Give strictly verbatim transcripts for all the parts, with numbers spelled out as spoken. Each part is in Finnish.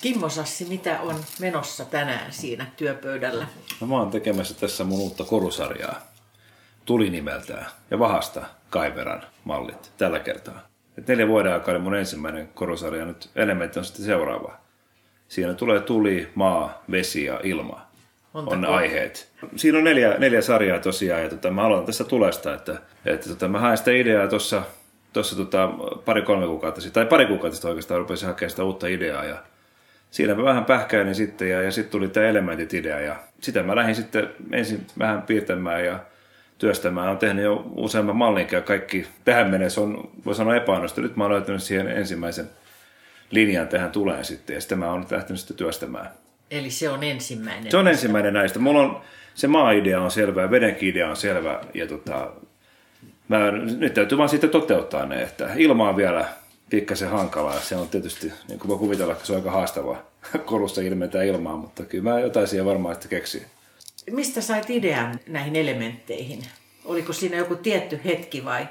Kimmo Sassi, mitä on menossa tänään siinä työpöydällä? No, mä oon tekemässä tässä mun uutta korusarjaa. Tuli nimeltään ja Vahasta Kaiveran mallit tällä kertaa. Et neljä vuoden aikaa oli mun ensimmäinen korusarja, nyt elementti on sitten seuraava. Siinä tulee tuli, maa, vesi ja ilma. Montako? On ne aiheet. Siinä on neljä, neljä sarjaa tosiaan ja tota, mä aloitan tässä tulesta, että, että tota, mä haen sitä ideaa tuossa Tuossa tota, pari-kolme kuukautta sitten, tai pari kuukautta sitten oikeastaan rupesin hakemaan sitä uutta ideaa. Ja siinä mä vähän pähkäilin sitten, ja, ja sitten tuli tämä Elementit-idea. Ja sitä mä lähdin sitten ensin vähän piirtämään ja työstämään. Olen tehnyt jo useamman mallin, ja kaikki tähän mennessä on, voi sanoa, epäonnistunut. Nyt mä oon löytänyt siihen ensimmäisen linjan tähän tuleen sitten, ja sitten mä oon nyt lähtenyt sitten työstämään. Eli se on ensimmäinen? Se on ensimmäinen näistä. Mulla on, se maa-idea on selvä, ja vedenkin idea on selvä, ja tota... Mä, nyt täytyy vaan sitten toteuttaa ne, että ilma on vielä pikkasen hankalaa. Se on tietysti, niin kuin voi kuvitella, että se on aika haastavaa korussa ilmentää ilmaa, mutta kyllä mä jotain siihen varmaan sitten keksin. Mistä sait idean näihin elementteihin? Oliko siinä joku tietty hetki vai?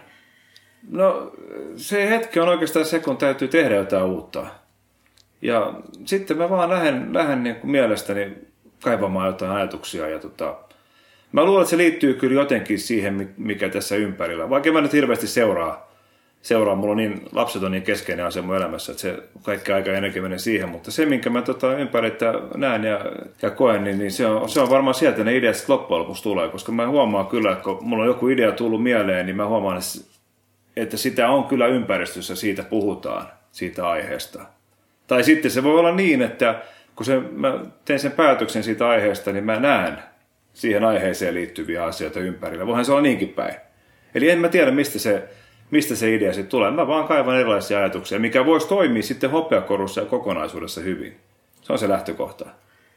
No se hetki on oikeastaan se, kun täytyy tehdä jotain uutta. Ja sitten mä vaan lähden, lähden niin kuin mielestäni kaivamaan jotain ajatuksia ja tota... Mä luulen, että se liittyy kyllä jotenkin siihen, mikä tässä ympärillä. Vaikka mä nyt hirveästi seuraa, seuraa mulla on niin, lapset on niin keskeinen asia mun elämässä, että se kaikki aika ennenkin menee siihen. Mutta se, minkä mä tota ympäriltä näen ja, ja koen, niin, niin se, on, se on varmaan sieltä ne ideat sitten loppujen lopuksi tulee. Koska mä huomaan kyllä, että kun mulla on joku idea tullut mieleen, niin mä huomaan, että sitä on kyllä ympäristössä, siitä puhutaan, siitä aiheesta. Tai sitten se voi olla niin, että kun se, mä teen sen päätöksen siitä aiheesta, niin mä näen siihen aiheeseen liittyviä asioita ympärillä. Voihan se olla niinkin päin. Eli en mä tiedä, mistä se, mistä se idea sitten tulee. Mä vaan kaivan erilaisia ajatuksia, mikä voisi toimia sitten hopeakorussa ja kokonaisuudessa hyvin. Se on se lähtökohta.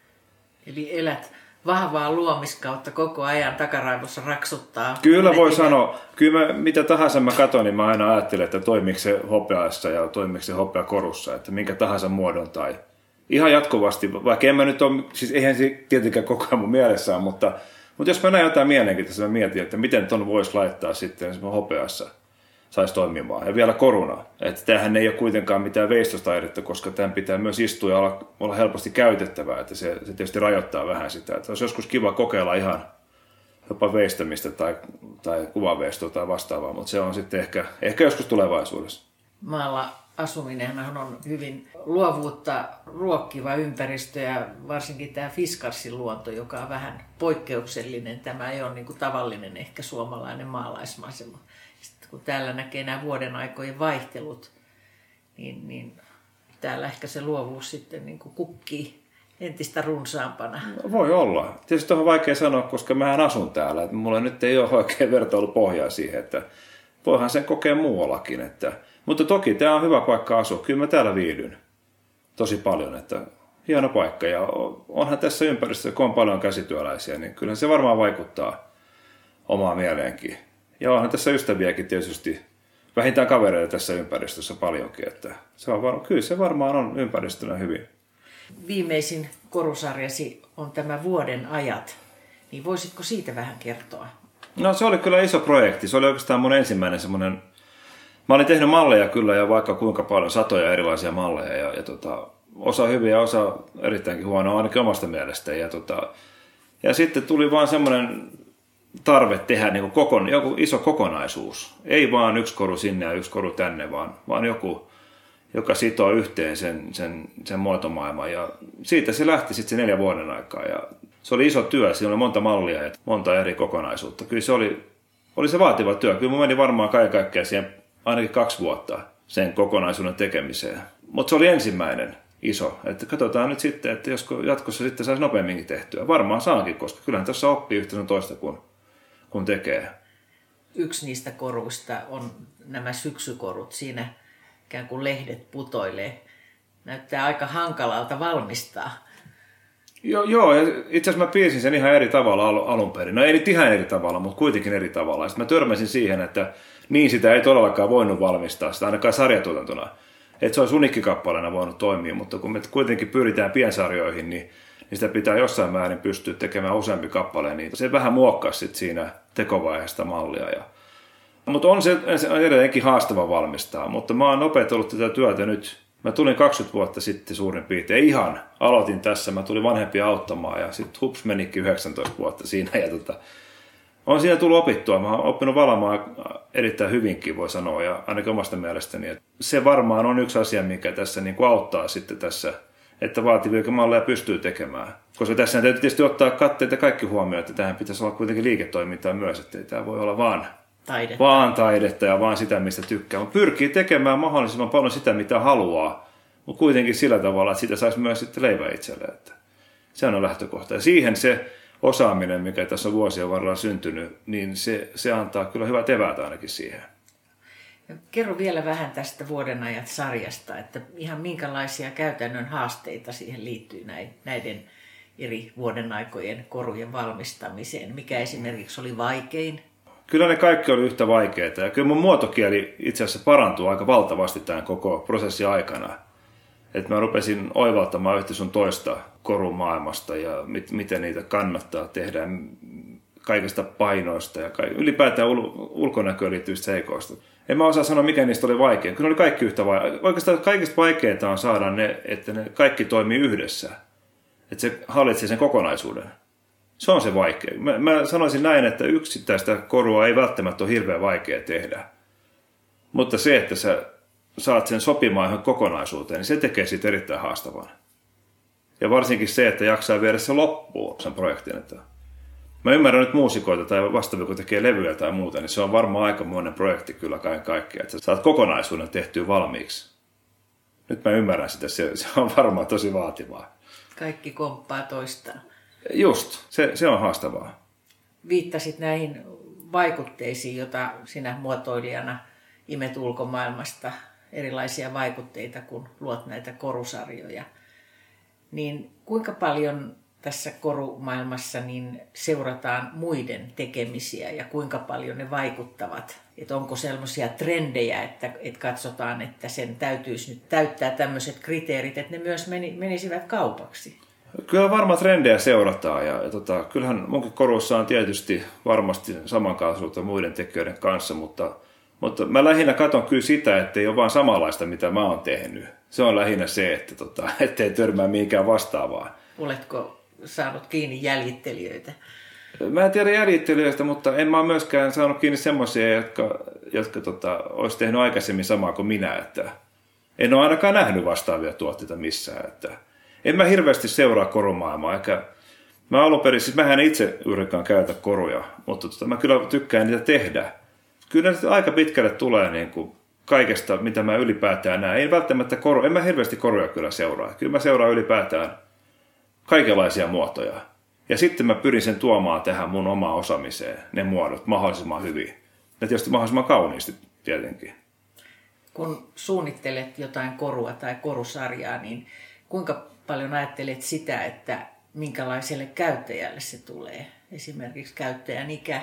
Eli elät vahvaa luomiskautta koko ajan takaraivossa raksuttaa. Kyllä voi sanoa. Kyllä mä, mitä tahansa mä katson, niin mä aina ajattelen, että toimiiko se hopeassa ja toimiiko se hopeakorussa. Että minkä tahansa muodon tai... Ihan jatkuvasti, vaikka en mä nyt ole, siis eihän se tietenkään koko ajan mun mielessään, mutta, mutta jos mä näen jotain mielenkiintoista, mä mietin, että miten ton voisi laittaa sitten hopeassa, saisi toimimaan. Ja vielä koruna. Että tämähän ei ole kuitenkaan mitään veistostaidetta, koska tämän pitää myös istua ja olla, olla helposti käytettävää, että se, se tietysti rajoittaa vähän sitä. Että olisi joskus kiva kokeilla ihan jopa veistämistä tai, tai kuvaveistoa tai vastaavaa, mutta se on sitten ehkä, ehkä joskus tulevaisuudessa. Maalla asuminenhan on hyvin luovuutta ruokkiva ympäristö ja varsinkin tämä Fiskarsin luonto, joka on vähän poikkeuksellinen. Tämä ei ole niin kuin tavallinen ehkä suomalainen maalaismaisema. Sitten kun täällä näkee nämä vuoden aikojen vaihtelut, niin, niin täällä ehkä se luovuus sitten niin kuin kukkii entistä runsaampana. No, voi olla. Tietysti on vaikea sanoa, koska mähän asun täällä. Mulla nyt ei ole oikein vertailupohjaa siihen, että voihan sen kokea muuallakin, että mutta toki tämä on hyvä paikka asua. Kyllä mä täällä viihdyn tosi paljon, että hieno paikka. Ja onhan tässä ympäristössä, kun on paljon käsityöläisiä, niin kyllä se varmaan vaikuttaa omaan mieleenkin. Ja onhan tässä ystäviäkin tietysti, vähintään kavereita tässä ympäristössä paljonkin. Että se on var- kyllä se varmaan on ympäristönä hyvin. Viimeisin korusarjasi on tämä Vuoden ajat. Niin voisitko siitä vähän kertoa? No se oli kyllä iso projekti. Se oli oikeastaan mun ensimmäinen semmoinen... Mä olin tehnyt malleja kyllä ja vaikka kuinka paljon, satoja erilaisia malleja ja, ja tota, osa hyviä ja osa erittäinkin huonoa ainakin omasta mielestä. Ja, tota, ja sitten tuli vaan semmoinen tarve tehdä niin kuin kokon, joku iso kokonaisuus. Ei vaan yksi koru sinne ja yksi koru tänne, vaan, vaan joku, joka sitoo yhteen sen, sen, sen muotomaailman. Ja siitä se lähti sitten se neljä vuoden aikaa. Ja se oli iso työ, siinä oli monta mallia ja monta eri kokonaisuutta. Kyllä se oli, oli se vaativa työ. Kyllä mä menin varmaan kaiken kaikkiaan siihen ainakin kaksi vuotta sen kokonaisuuden tekemiseen. Mutta se oli ensimmäinen iso. Että katsotaan nyt sitten, että josko jatkossa sitten saisi nopeamminkin tehtyä. Varmaan saankin, koska kyllähän tässä oppii yhtä toista, kun, kun tekee. Yksi niistä koruista on nämä syksykorut. Siinä ikään kuin lehdet putoilee. Näyttää aika hankalalta valmistaa. Joo, joo, ja itse asiassa mä piirsin sen ihan eri tavalla alun perin. No ei nyt ihan eri tavalla, mutta kuitenkin eri tavalla. Sitten mä törmäsin siihen, että niin sitä ei todellakaan voinut valmistaa, sitä ainakaan sarjatuotantona. Että se olisi uniikkikappaleena voinut toimia, mutta kun me kuitenkin pyritään piensarjoihin, niin, niin sitä pitää jossain määrin pystyä tekemään useampi kappale. Niin se vähän muokkasi sit siinä tekovaiheesta mallia. Ja... Mutta on se, se on edelleenkin haastava valmistaa, mutta mä oon opetellut tätä työtä nyt. Mä tulin kaksikymmentä vuotta sitten suurin piirtein. Ihan aloitin tässä, mä tulin vanhempia auttamaan ja sitten hups menikin yhdeksäntoista vuotta siinä. Ja tota, on siinä tullut opittua. Mä oon oppinut valamaan erittäin hyvinkin, voi sanoa, ja ainakin omasta mielestäni. Että se varmaan on yksi asia, mikä tässä niin kuin auttaa sitten tässä, että vaativia malleja pystyy tekemään. Koska tässä täytyy tietysti ottaa katteet ja kaikki huomioon, että tähän pitäisi olla kuitenkin liiketoimintaa myös, että ei tämä voi olla vaan taidetta. vaan taidetta ja vaan sitä, mistä tykkää. Mutta pyrkii tekemään mahdollisimman paljon sitä, mitä haluaa, mutta kuitenkin sillä tavalla, että sitä saisi myös sitten leivää itselleen. Että se on lähtökohta. Ja siihen se osaaminen, mikä tässä on vuosien varrella syntynyt, niin se, se antaa kyllä hyvät eväät ainakin siihen. Kerro vielä vähän tästä Vuodenajat-sarjasta, että ihan minkälaisia käytännön haasteita siihen liittyy näiden eri vuodenaikojen korujen valmistamiseen. Mikä esimerkiksi oli vaikein? Kyllä ne kaikki oli yhtä vaikeita ja kyllä mun muotokieli itse asiassa parantuu aika valtavasti tämän koko prosessin aikana. Että mä rupesin oivaltamaan yhtä sun toista korumaailmasta ja mit, miten niitä kannattaa tehdä kaikista painoista ja ka- ylipäätään ul- ulkonäköön liittyvistä seikoista. En mä osaa sanoa, mikä niistä oli vaikea. Kyllä ne oli kaikki yhtä vaikeaa. Oikeastaan kaikista vaikeinta on saada ne, että ne kaikki toimii yhdessä. Että se hallitsee sen kokonaisuuden. Se on se vaikea. Mä, mä sanoisin näin, että yksittäistä korua ei välttämättä ole hirveän vaikea tehdä. Mutta se, että sä saat sen sopimaan ihan kokonaisuuteen, niin se tekee siitä erittäin haastavan. Ja varsinkin se, että jaksaa viedä se loppuun sen projektin. Että mä ymmärrän nyt muusikoita tai vastaavia, kun tekee levyjä tai muuta, niin se on varmaan aikamoinen projekti kyllä kaiken kaikkiaan, että sä saat kokonaisuuden tehtyä valmiiksi. Nyt mä ymmärrän sitä, se, se on varmaan tosi vaativaa. Kaikki komppaa toistaan. Just, se, se on haastavaa. Viittasit näihin vaikutteisiin, joita sinä muotoilijana imet ulkomaailmasta, erilaisia vaikutteita, kun luot näitä korusarjoja. Niin kuinka paljon tässä korumaailmassa niin seurataan muiden tekemisiä ja kuinka paljon ne vaikuttavat? Että onko sellaisia trendejä, että, että katsotaan, että sen täytyisi nyt täyttää tämmöiset kriteerit, että ne myös meni, menisivät kaupaksi? Kyllä varmaan trendejä seurataan ja, ja tota, kyllähän munkin korussa on tietysti varmasti samankaltaisuutta muiden tekijöiden kanssa, mutta, mutta mä lähinnä katson kyllä sitä, että ei ole vaan samanlaista, mitä mä oon tehnyt. Se on lähinnä se, että tota, ettei törmää mihinkään vastaavaa. Oletko saanut kiinni jäljittelijöitä? Mä en tiedä jäljittelijöistä, mutta en mä myöskään saanut kiinni semmoisia, jotka, jotka tota, olisi tehnyt aikaisemmin samaa kuin minä. Että en ole ainakaan nähnyt vastaavia tuotteita missään. Että en mä hirveästi seuraa korumaailmaa. Eikä, mä alun perin, siis mähän itse yritkään käytä koruja, mutta tota, mä kyllä tykkään niitä tehdä. Kyllä ne aika pitkälle tulee niin kuin kaikesta, mitä mä ylipäätään näen. Ei välttämättä koru, en mä hirveästi koruja kyllä seuraa. Kyllä mä seuraan ylipäätään kaikenlaisia muotoja. Ja sitten mä pyrin sen tuomaan tähän mun omaan osaamiseen, ne muodot, mahdollisimman hyvin. Ja tietysti mahdollisimman kauniisti tietenkin. Kun suunnittelet jotain korua tai korusarjaa, niin kuinka paljon ajattelet sitä, että minkälaiselle käyttäjälle se tulee? Esimerkiksi käyttäjän ikä?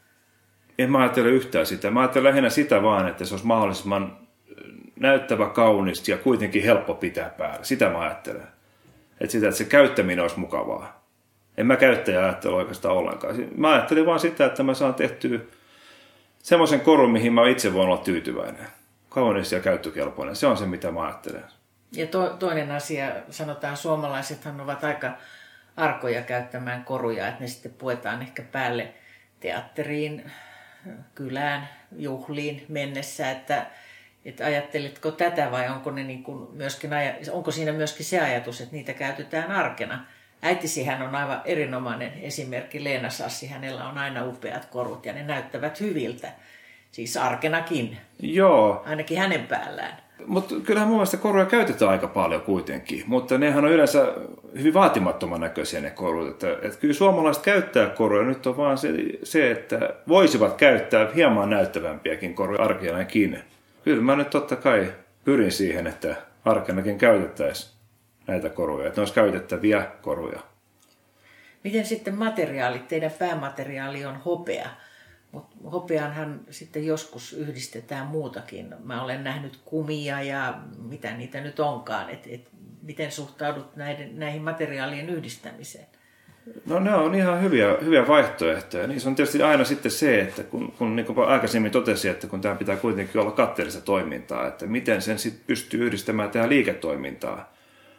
En mä ajattele yhtään sitä. Mä ajattelen lähinnä sitä vaan, että se olisi mahdollisimman näyttävä, kaunista ja kuitenkin helppo pitää päällä. Sitä mä ajattelen. Että sitä, että se käyttäminen olisi mukavaa. En mä käyttäjä ajattele oikeastaan ollenkaan. Mä ajattelin vaan sitä, että mä saan tehtyä semmoisen korun, mihin mä itse voin olla tyytyväinen. Kaunis ja käyttökelpoinen. Se on se, mitä mä ajattelen. Ja to, toinen asia, sanotaan, suomalaisethan ovat aika arkoja käyttämään koruja, että ne sitten puetaan ehkä päälle teatteriin, kylään, juhliin mennessä, että että ajattelitko tätä vai onko, ne niin kuin myöskin, onko siinä myöskin se ajatus, että niitä käytetään arkena? Äitisihän on aivan erinomainen esimerkki, Leena Sassi, hänellä on aina upeat korut ja ne näyttävät hyviltä, siis arkenakin, Joo. Ainakin hänen päällään. Mutta kyllähän mun mielestä koruja käytetään aika paljon kuitenkin, mutta nehän on yleensä hyvin vaatimattoman näköisiä ne korut. Että, että kyllä suomalaiset käyttää koruja, nyt on vaan se, se, että voisivat käyttää hieman näyttävämpiäkin koruja arkenakin. Kyllä mä nyt totta kai pyrin siihen, että arkenakin käytettäisiin näitä koruja, että ne olisi käytettäviä koruja. Miten sitten materiaalit? Teidän päämateriaali on hopea, mutta hopeanhan sitten joskus yhdistetään muutakin. Mä olen nähnyt kumia ja mitä niitä nyt onkaan. Et, et, miten suhtaudut näiden, näihin materiaalien yhdistämiseen? No ne on ihan hyviä, hyviä vaihtoehtoja. Niissä on tietysti aina sitten se, että kun, kun niin kuin aikaisemmin totesin, että kun tämä pitää kuitenkin olla katteellista toimintaa, että miten sen sitten pystyy yhdistämään tähän liiketoimintaa.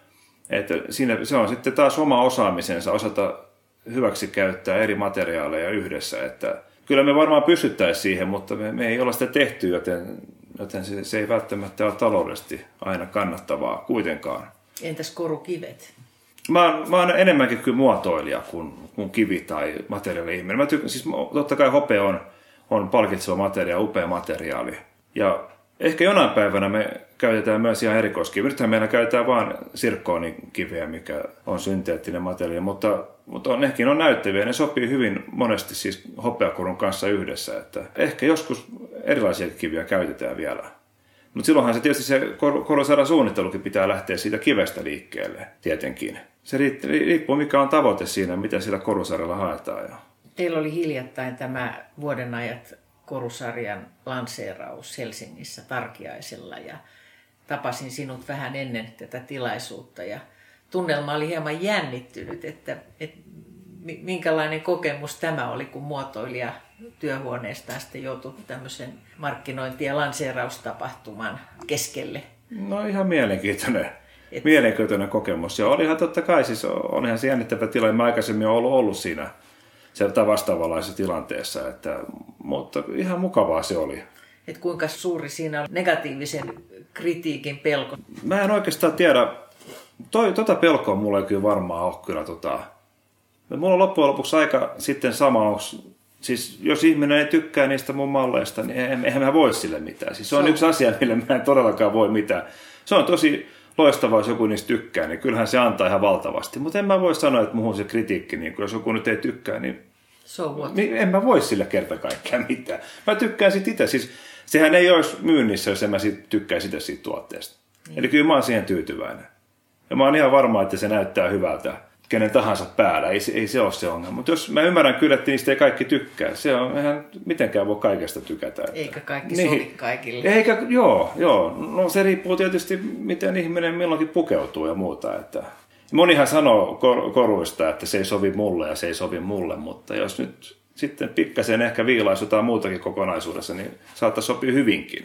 Että siinä, se on sitten taas oma osaamisensa, osata hyväksi käyttää eri materiaaleja yhdessä. Että kyllä me varmaan pystyttäisiin siihen, mutta me, me ei olla sitä tehty, joten, joten se, se ei välttämättä ole taloudellisesti aina kannattavaa kuitenkaan. Entäs korukivet? Mä oon, mä oon enemmänkin kyllä muotoilija kuin, kuin kivi- tai materiaali-ihminen. Mä tykkään, siis totta kai hopea on, on palkitseva materiaali, upea materiaali. Ja ehkä jonain päivänä me käytetään myös ihan erikoiskiviä. Nythän meillä käytetään vain sirkkoonikiveä, mikä on synteettinen materiaali, mutta, mutta on, nekin on näyttäviä. Ne sopii hyvin monesti siis hopeakorun kanssa yhdessä. Että ehkä joskus erilaisia kiviä käytetään vielä. Mutta silloinhan se tietysti se korusarjan suunnittelukin pitää lähteä siitä kivestä liikkeelle, tietenkin. Se riippuu mikä on tavoite siinä, mitä sillä korusarjalla haetaan. Teillä oli hiljattain tämä vuodenajat korusarjan lanseeraus Helsingissä Tarkiaisella ja tapasin sinut vähän ennen tätä tilaisuutta ja tunnelma oli hieman jännittynyt, että, että minkälainen kokemus tämä oli, kun muotoilija työhuoneestaan sitten joutui tämmöisen markkinointi- ja lanseeraustapahtuman keskelle. No ihan mielenkiintoinen. Et... Mielenkiintoinen kokemus. Ja olihan totta kai, siis olihan se jännittävä tilanne. Mä aikaisemmin olen ollut, ollut siinä vastaavanlaisessa tilanteessa, että, mutta ihan mukavaa se oli. Et kuinka suuri siinä on negatiivisen kritiikin pelko? Mä en oikeastaan tiedä. Toi, tota pelkoa mulla ei kyllä varmaan ole kyllä. Tota... Mulla on loppujen lopuksi aika sitten sama, onks, siis jos ihminen ei tykkää niistä mun malleista, niin eihän mä voi sille mitään. Siis se on, se on yksi asia, millä mä en todellakaan voi mitään. Se on tosi loistavaa, jos joku niistä tykkää, niin kyllähän se antaa ihan valtavasti. Mutta en mä voi sanoa, että muhun se kritiikki, niin jos joku nyt ei tykkää, niin, so niin en mä voi sillä kerta kaikkiaan mitään. Mä tykkään sit itse. Siis sehän ei olisi myynnissä, jos en mä sit tykkää sitä siitä tuotteesta. Niin. Eli kyllä mä oon siihen tyytyväinen. Ja mä oon ihan varma, että se näyttää hyvältä kenen tahansa päällä. Ei, ei se ole se ongelma. Mutta jos mä ymmärrän kyllä, että niistä ei kaikki tykkää. Se on eihän mitenkään voi kaikesta tykätä. Että... Eikä kaikki niin. sovi kaikille. Eikä, joo, joo. No se riippuu tietysti, miten ihminen milloinkin pukeutuu ja muuta. Että... Monihan sanoo kor- koruista, että se ei sovi mulle ja se ei sovi mulle. Mutta jos nyt sitten pikkasen ehkä viilaisi jotain muutakin kokonaisuudessa, niin saattaa sopia hyvinkin.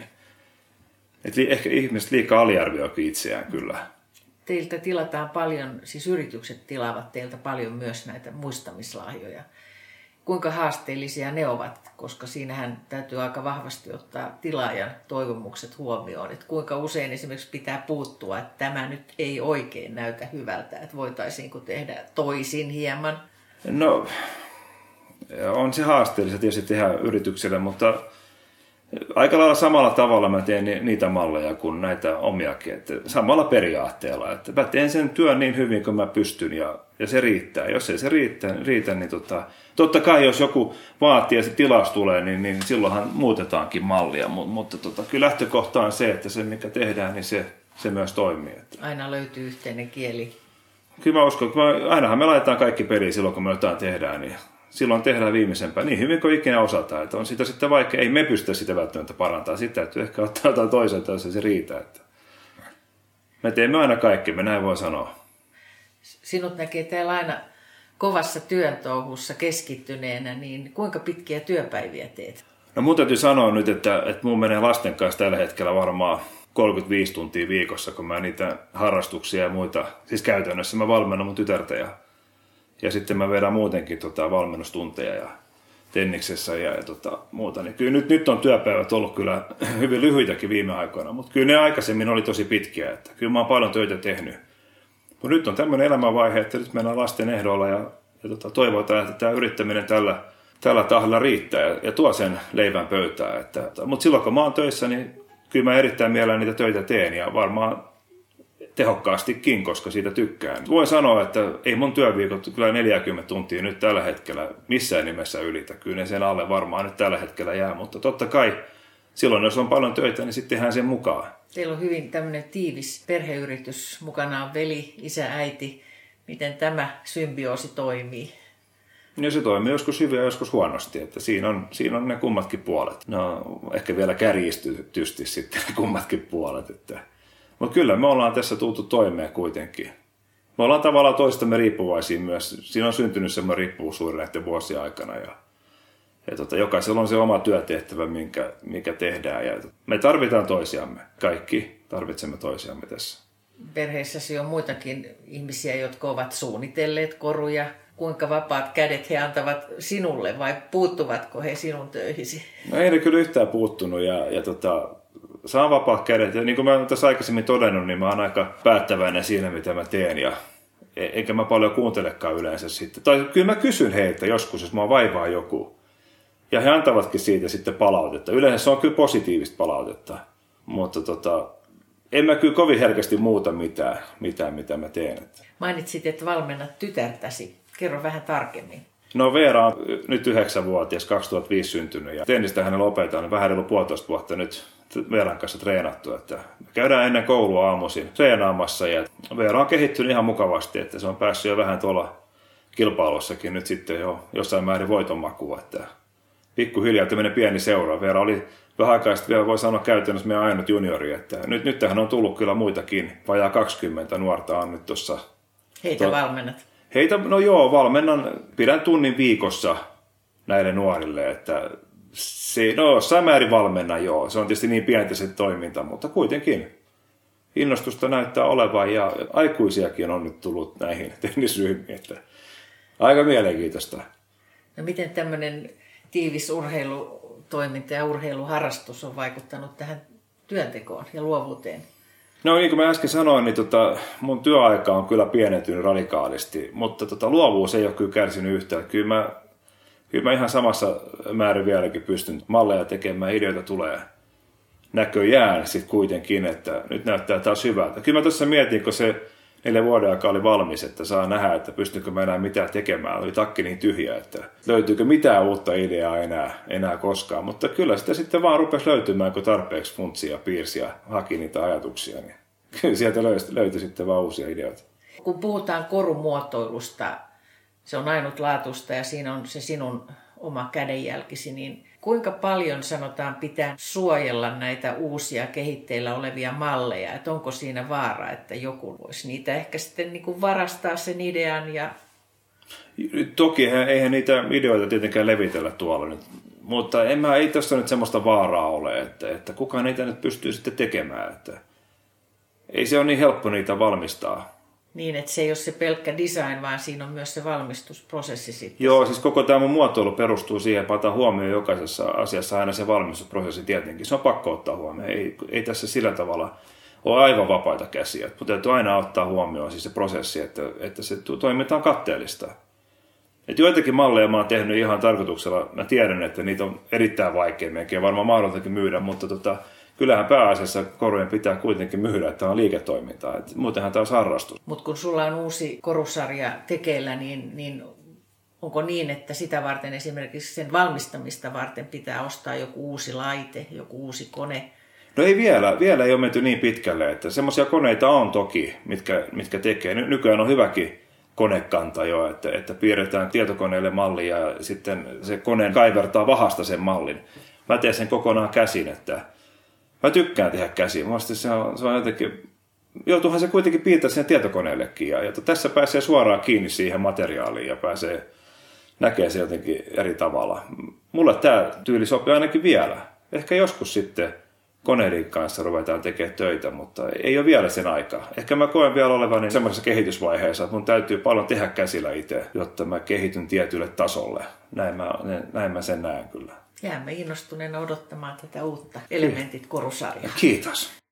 Et li- ehkä ihmiset liikaa aliarvioikin itseään kyllä. Teiltä tilataan paljon, siis yritykset tilaavat teiltä paljon myös näitä muistamislahjoja. Kuinka haasteellisia ne ovat, koska siinähän täytyy aika vahvasti ottaa tilaajan toivomukset huomioon. Että kuinka usein esimerkiksi pitää puuttua, että tämä nyt ei oikein näytä hyvältä, että voitaisiinko tehdä toisin hieman? No, on se haasteellista tietysti tehdä yrityksille, mutta aika lailla samalla tavalla mä teen niitä malleja kuin näitä omiakin, että samalla periaatteella, että mä teen sen työn niin hyvin kuin mä pystyn ja, ja se riittää. Jos ei se riitä, riitä niin tota, totta kai jos joku vaatii ja se tilaus tulee, niin, niin silloinhan muutetaankin mallia, mutta, mutta tota, kyllä lähtökohta on se, että se mikä tehdään, niin se, se myös toimii. Että. Aina löytyy yhteinen kieli. Kyllä mä uskon, että me, ainahan me laitetaan kaikki peliin silloin, kun me jotain tehdään, niin silloin tehdään viimeisempää niin hyvin kuin ikinä osataan. Että on sitä sitten vaikea, ei me pystytä sitä välttämättä parantaa. Sitten täytyy ehkä ottaa jotain toiselta, jos se riitä. Että me teemme aina kaikki, me näin voi sanoa. Sinut näkee täällä aina kovassa työn touhussa keskittyneenä, niin kuinka pitkiä työpäiviä teet? No mun täytyy sanoa nyt, että, että mun menee lasten kanssa tällä hetkellä varmaan kolmekymmentäviisi tuntia viikossa, kun mä niitä harrastuksia ja muita, siis käytännössä mä valmennan mun tytärtä ja Ja sitten mä vedän muutenkin tota, valmennustunteja ja tenniksessä ja, ja tota, muuta. Niin kyllä nyt, nyt on työpäivät ollut kyllä hyvin lyhyitäkin viime aikoina, mutta kyllä ne aikaisemmin oli tosi pitkiä. Että kyllä mä oon paljon töitä tehnyt. Mutta nyt on tämmöinen elämänvaihe, että nyt mennään lasten ehdolla ja, ja tota, toivotaan, että tämä yrittäminen tällä, tällä tahdilla riittää ja, ja tuo sen leivän pöytään. Mutta silloin kun mä oon töissä, niin kyllä mä erittäin mielelläni niitä töitä teen ja varmaan tehokkaastikin, koska siitä tykkään. Voin sanoa, että ei mun työviikot kyllä neljäkymmentä tuntia nyt tällä hetkellä missään nimessä ylitä. Kyllä ne sen alle varmaan nyt tällä hetkellä jää, mutta totta kai silloin, jos on paljon töitä, niin sitten tehdään sen mukaan. Teillä on hyvin tämmöinen tiivis perheyritys. Mukana on veli, isä, äiti. Miten tämä symbioosi toimii? Ja se toimii joskus hyvin ja joskus huonosti. Että siinä, on, siinä on ne kummatkin puolet. No ehkä vielä kärjistysti sitten ne kummatkin puolet, että mutta kyllä me ollaan tässä tultu toimeen kuitenkin. me ollaan tavallaan toistamme riippuvaisia myös. Siinä on syntynyt semmoinen riippuvuus suuri näiden vuosien aikana. Ja, ja tota, jokaisella on se oma työtehtävä, minkä, mikä tehdään. Ja me tarvitaan toisiamme. Kaikki tarvitsemme toisiamme tässä. Perheessäsi on muitakin ihmisiä, jotka ovat suunnitelleet koruja. Kuinka vapaat kädet he antavat sinulle vai puuttuvatko he sinun töihisi? No ei ne kyllä yhtään puuttunut ja, ja tota, saan vapaat kädet. Ja niin kuin mä olen tässä aikaisemmin todennut, niin mä oon aika päättäväinen siinä, mitä mä teen. Ja eikä mä paljon kuuntelekaan yleensä sitten. Tai kyllä mä kysyn heiltä joskus, jos mä vaivaa joku. Ja he antavatkin siitä sitten palautetta. Yleensä se on kyllä positiivista palautetta. Mutta tota, en mä kyllä kovin herkästi muuta mitään, mitään mitä mä teen. Mainitsit, että valmennat tytärtäsi. Kerro vähän tarkemmin. No Veera on nyt yhdeksänvuotias, kaksituhattaviisi syntynyt ja tennistä hänellä opetaan vähän reilu puolitoista vuotta nyt Veeran kanssa treenattu. Että me käydään ennen koulua aamuisin treenaamassa ja Veera on kehittynyt ihan mukavasti, että se on päässyt jo vähän tuolla kilpailussakin nyt sitten jo jossain määrin voitonmakua. Että pikkuhiljaa tämmöinen pieni seura. Veera oli vähän aikaa sitten vielä voi sanoa käytännössä meidän ainut juniori. Että nyt, nyt tähän on tullut kyllä muitakin, vajaa kaksikymmentä nuorta on nyt tuossa. Heitä to- valmennat. Heitä, no joo, valmennan, pidän tunnin viikossa näille nuorille, että se, no jossain määrin valmennan joo, se on tietysti niin pientä se toiminta, mutta kuitenkin innostusta näyttää olevan ja aikuisiakin on nyt tullut näihin tennisryhmiin, että aika mielenkiintoista. No miten tämmöinen tiivis urheilutoiminta ja urheiluharrastus on vaikuttanut tähän työntekoon ja luovuuteen? No niin kuin mä äsken sanoin, niin tota, mun työaika on kyllä pienentynyt radikaalisti, mutta tota, luovuus ei ole kyllä kärsinyt yhtään. Kyllä mä, kyllä mä ihan samassa määrin vieläkin pystyn malleja tekemään, ideoita tulee näköjään sitten kuitenkin, että nyt näyttää taas hyvältä. Kyllä mä tuossa mietin, kun se neljä vuoden aikaa oli valmis, että saa nähdä, että pystynkö mä enää mitään tekemään. Oli takki niin tyhjä, että löytyykö mitään uutta ideaa enää, enää koskaan. Mutta kyllä sitä sitten vaan rupesi löytymään, kun tarpeeksi funtsia ja piirsi ja haki niitä ajatuksia. Niin kyllä sieltä löytyi, löytyi sitten vaan uusia ideoita. Kun puhutaan korumuotoilusta, se on ainutlaatuista ja siinä on se sinun oma kädenjälkisi, niin kuinka paljon sanotaan pitää suojella näitä uusia kehitteillä olevia malleja? Että onko siinä vaara, että joku voisi niitä ehkä sitten niin kuin varastaa sen idean? Ja... Toki eihän niitä ideoita tietenkään levitellä tuolla nyt, mutta en mä, ei tässä nyt semmoista vaaraa ole, että, että kukaan niitä nyt pystyy sitten tekemään. Että ei se ole niin helppo niitä valmistaa. Niin, että se ei ole se pelkkä design, vaan siinä on myös se valmistusprosessi sitten. Joo, siis koko tämä mun muotoilu perustuu siihen, että otetaan huomioon jokaisessa asiassa aina se valmistusprosessi tietenkin. Se on pakko ottaa huomioon. Ei, ei tässä sillä tavalla ole aivan vapaita käsiä. Mutta täytyy aina ottaa huomioon siis se prosessi, että, että se toiminta on katteellista. Et joitakin malleja mä oon tehnyt ihan tarkoituksella. Mä tiedän, että niitä on erittäin vaikea mekin ja varmaan mahdollistakin myydä, mutta tota, kyllähän pääasiassa korujen pitää kuitenkin myydä, että on liiketoimintaa. Et muutenhan tämä on harrastus. Mutta kun sulla on uusi korusarja tekeillä, niin, niin onko niin, että sitä varten esimerkiksi sen valmistamista varten pitää ostaa joku uusi laite, joku uusi kone? No ei vielä. Vielä ei ole menty niin pitkälle, että semmoisia koneita on toki, mitkä, mitkä tekee. Nykyään on hyväkin konekanta jo, että, että piirretään tietokoneelle malli ja sitten se koneen kaivertaa vahasta sen mallin. Mä teen sen kokonaan käsin, että mä tykkään tehdä käsin. Mielestäni se on, se on jotenkin, joutuuhan se kuitenkin piirtää sen tietokoneellekin. Ja, ja tässä pääsee suoraan kiinni siihen materiaaliin ja pääsee näkee se jotenkin eri tavalla. Mulle tämä tyyli sopii ainakin vielä. Ehkä joskus sitten koneiden kanssa ruvetaan tekemään töitä, mutta ei ole vielä sen aikaa. Ehkä mä koen vielä olevani semmoisessa kehitysvaiheessa, että mun täytyy paljon tehdä käsillä itse, jotta mä kehityn tietylle tasolle. Näin mä, näin mä sen näen kyllä. Jäämme innostuneena odottamaan tätä uutta Elementit-korusarjaa. Kiitos.